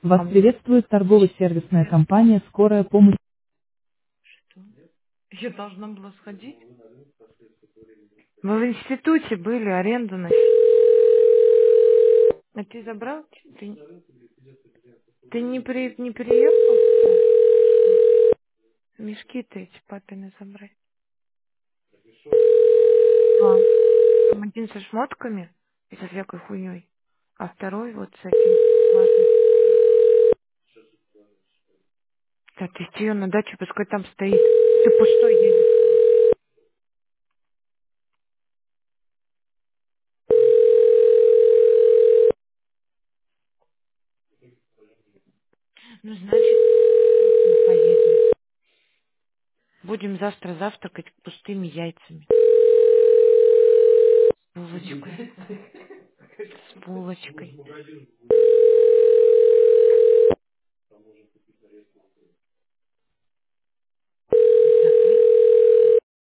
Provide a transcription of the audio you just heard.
Вас приветствует торгово-сервисная компания «Скорая помощь». Что? Я должна была сходить? Мы в институте были, аренду на... А ты забрал? Ты не приехал? Мешки-то эти папины забрать. Два. Там один со шмотками и со всякой хуйней, а второй вот с этим. Ладно. Да, отвезти ее на дачу, пускай там стоит. Ты пустой едешь. Ну, значит, не поедем. Будем завтра завтракать пустыми яйцами. С булочкой. С булочкой.